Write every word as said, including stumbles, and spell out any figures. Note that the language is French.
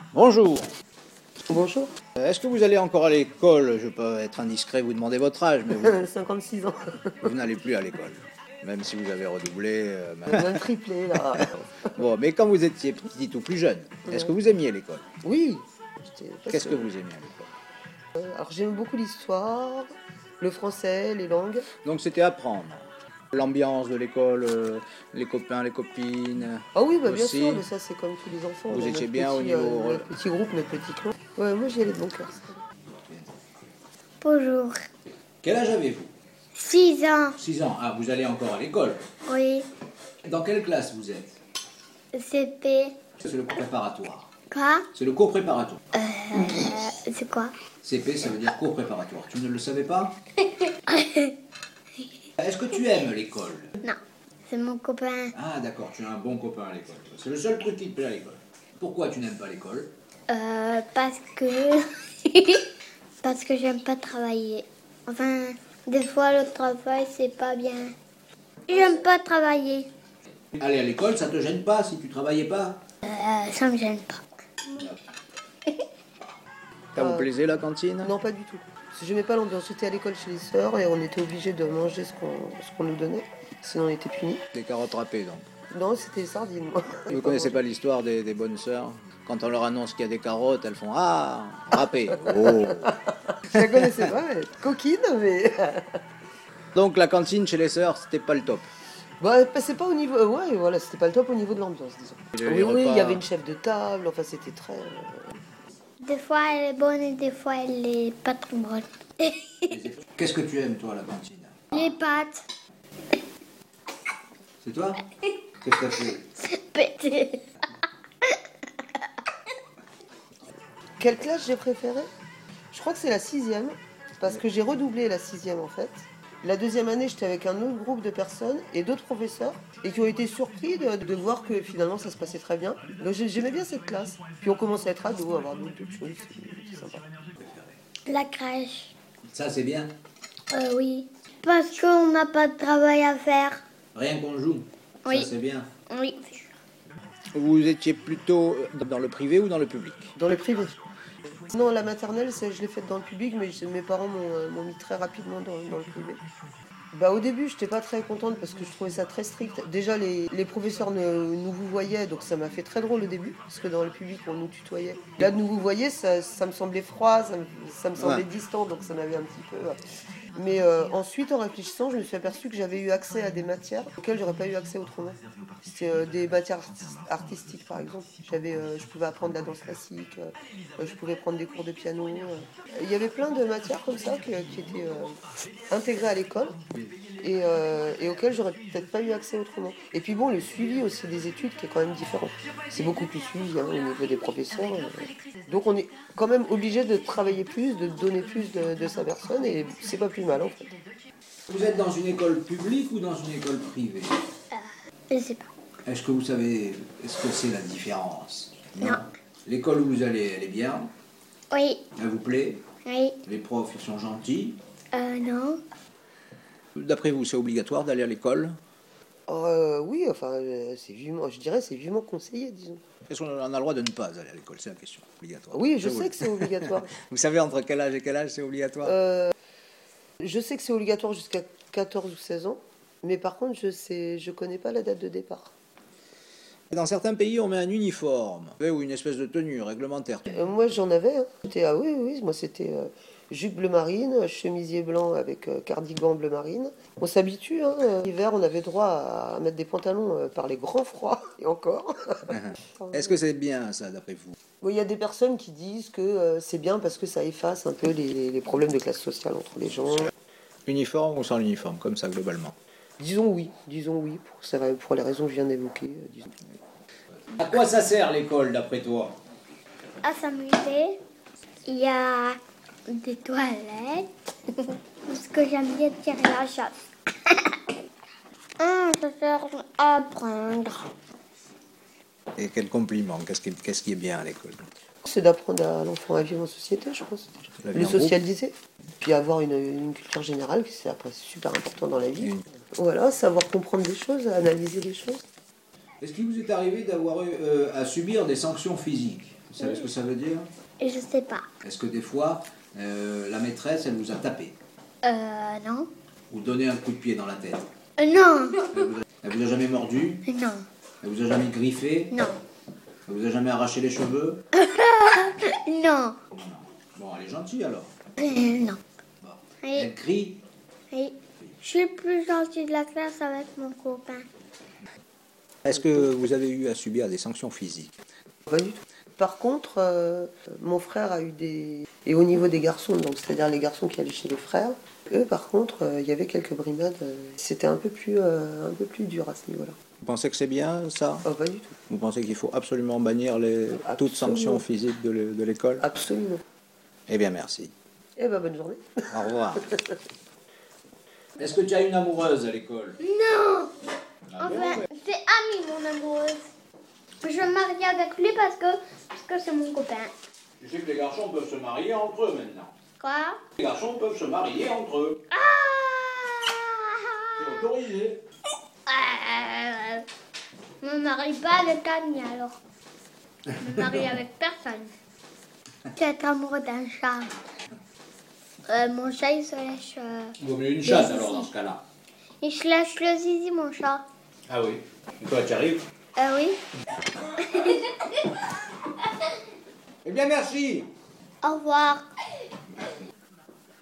Bonjour. Bonjour. Est-ce que vous allez encore à l'école? Je peux être indiscret, vous demander votre âge, mais vous, cinquante-six ans. vous n'allez plus à l'école. Même si vous avez redoublé. euh, On a triplé là. Bon, mais quand vous étiez petit ou plus jeune, est-ce que vous aimiez l'école? Oui. Qu'est-ce que vous aimiez à l'école? Euh, Alors j'aime beaucoup l'histoire, le français, les langues. Donc c'était apprendre. L'ambiance de l'école, euh, les copains, les copines. Ah oui, bah, bien aussi. sûr, mais ça c'est comme tous les enfants. Vous On a étiez notre bien au petit, niveau- euh, notre petit groupe, notre petit clan. Ouais, moi j'y allais de bon cœur. ça. Bonjour. Quel âge avez-vous? Six ans. six ans. Ah, vous allez encore à l'école. Oui. Dans quelle classe vous êtes? C P. C'est le cours préparatoire. Quoi? C'est le cours préparatoire. Euh, c'est quoi? C P, ça veut dire cours préparatoire. Tu ne le savais pas? Est-ce que tu aimes l'école? Non. C'est mon copain. Ah d'accord, tu as un bon copain à l'école. C'est le seul truc qui te plaît à l'école. Pourquoi tu n'aimes pas l'école? Euh, parce que... parce que j'aime pas travailler. Enfin, des fois le travail c'est pas bien. J'aime pas travailler. Aller à l'école, ça te gêne pas si tu travaillais pas? Euh, ça me gêne pas. Ça vous Euh, plaisait la cantine? Non, pas du tout. Parce que j'aimais pas l'ambiance. J'étais à l'école chez les sœurs et on était obligés de manger ce qu'on ce qu'on nous donnait. Sinon on était punis. Des carottes râpées donc. Non, c'était les sardines, moi. Vous ne connaissez pas l'histoire des, des bonnes sœurs? Quand on leur annonce qu'il y a des carottes, elles font ah, râpées. Oh. Je la connaissais pas, mais coquine, mais... Donc la cantine chez les sœurs, c'était pas le top. Bah, elle passait pas au niveau... euh, Ouais, voilà, c'était pas le top au niveau de l'ambiance, disons. Les Oui, oui, il repas- y avait une chef de table, enfin, c'était très... euh, Des fois elle est bonne et des fois elle est pas trop bonne. Qu'est-ce que tu aimes toi à la cantine? Les pâtes. C'est toi? Qu'est-ce que t'as fait? Pété. Quelle classe j'ai préférée? Je crois que c'est la sixième, parce que j'ai redoublé la sixième en fait. La deuxième année, j'étais avec un autre groupe de personnes et d'autres professeurs, et qui ont été surpris de, de voir que finalement ça se passait très bien. Donc j'ai- j'aimais bien cette classe. Puis on commençait à être ados, à avoir d'autres d'autres choses, c'est sympa. La crèche. Ça c'est bien. Euh, oui. Parce qu'on n'a pas de travail à faire. Rien qu'on joue. Oui. Ça c'est bien. Oui. Vous étiez plutôt dans le privé ou dans le public? Dans le privé. Non, la maternelle, c'est- je l'ai faite dans le public, mais je- mes parents m'ont euh, m'ont mis très rapidement dans, dans le privé. Bah, au début, je n'étais pas très contente parce que je trouvais ça très strict. Déjà, les, les professeurs ne- nous vous voyaient, donc ça m'a fait très drôle au début, parce que dans le public, on nous tutoyait. Là, de nous vous voyez, ça, ça me semblait froid, ça me, ça me semblait Ouais. distant, donc ça m'avait un petit peu... euh. Mais euh, ensuite, en réfléchissant, je me suis aperçue que j'avais eu accès à des matières auxquelles j'aurais pas eu accès autrement. C'était euh, des matières artis- artistiques, par exemple. J'avais, euh, je pouvais apprendre la danse classique, euh, euh, je pouvais prendre des cours de piano. euh. Il y avait plein de matières comme ça qui, qui étaient euh, intégrées à l'école et, euh, et auxquelles j'aurais peut-être pas eu accès autrement. Et puis bon, le suivi aussi des études qui est quand même différent. C'est beaucoup plus suivi hein, au niveau des professeurs. euh. Donc on est quand même obligé de travailler plus, de donner plus de, de sa personne et c'est pas plus mal en fait. Vous êtes dans une école publique ou dans une école privée? Je sais pas. Est-ce que vous savez, est-ce que c'est la différence? Non. L'école où vous allez, elle est bien? Oui. Elle vous plaît? Oui. Les profs, ils sont gentils? Euh, non. D'après vous, c'est obligatoire d'aller à l'école? Euh, oui, enfin, euh, c'est vivement, je dirais c'est vivement conseillé, disons. Est-ce qu'on a le droit de ne pas aller à l'école? C'est la question. Obligatoire. Oui, je vous- sais que c'est obligatoire. Vous savez entre quel âge et quel âge c'est obligatoire? Euh, je sais que c'est obligatoire jusqu'à quatorze ou seize ans, mais par contre, je sais, je connais pas la date de départ. Dans certains pays, on met un uniforme ou une espèce de tenue réglementaire. Euh, moi, j'en avais. Hein. C'était, ah oui, oui, moi, c'était euh, jupe bleu marine, chemisier blanc avec euh, cardigan bleu marine. On s'habitue. Hein. Euh, L'hiver, on avait droit à, à mettre des pantalons euh, par les grands froids, et encore. Est-ce que c'est bien ça, d'après vous? Bon, il y a des personnes qui disent que euh, c'est bien parce que ça efface un peu les, les problèmes de classe sociale entre les gens. Uniforme ou sans uniforme, comme ça, globalement? Disons oui, disons oui, pour, ça va- pour les raisons que je viens d'évoquer. euh, disons. À quoi ça sert l'école, d'après toi? À s'amuser. Il y a des toilettes. Parce que j'aime bien tirer la chasse. Ah, ça sert à apprendre. Et quel compliment? Qu'est-ce qui, qu'est-ce qui est bien à l'école? C'est d'apprendre à l'enfant à vivre en société, je pense. La vie Le en groupe. socialiser. Puis avoir une, une culture générale, qui c'est après super important dans la vie. Une- Voilà, savoir comprendre des choses, analyser les choses. Est-ce qu'il vous est arrivé d'avoir eu euh, à subir des sanctions physiques? Vous savez ce que ça veut dire? Et je sais pas. Est-ce que des fois, euh, la maîtresse, elle vous a tapé? Euh, non. Ou donné un coup de pied dans la tête? Euh, non. Elle vous a, elle vous a jamais mordu? Non. Elle vous a jamais griffé? Non. Elle vous a jamais arraché les cheveux? Non. Bon, elle est gentille alors. Euh, non. Bon. Oui. Elle crie? Oui. Je suis le plus gentil de la classe avec mon copain. Est-ce que vous avez eu à subir des sanctions physiques? Pas du tout. Par contre, euh, mon frère a eu des... Et au niveau des garçons, donc c'est-à-dire les garçons qui allaient chez les frères, eux par contre, euh, il y avait quelques brimades. euh, C'était un peu plus, euh, un peu plus dur à ce niveau-là. Vous pensez que c'est bien ça? Oh, pas du tout. Vous pensez qu'il faut absolument bannir les... toute sanction physique de l'é- de l'école? Absolument. Eh bien merci. Eh ben bonne journée. Au revoir. Est-ce que tu as une amoureuse à l'école? Non. Ah bon, Enfin, mais- c'est Ami, mon amoureuse. Je vais me marier avec lui parce que parce que c'est mon copain. Tu sais que les garçons peuvent se marier entre eux maintenant. Quoi? Les garçons peuvent se marier entre eux. Ah. C'est autorisé. Euh, Je me marie pas avec Annie alors. Je me marie avec personne. Tu es amoureux d'un chat. Euh, mon chat il se lèche. euh, Il vaut mieux une chatte alors dans ce cas-là. Il se lèche le zizi, mon chat. Ah oui. Et toi, tu arrives? Euh, oui. Eh bien merci. Au revoir.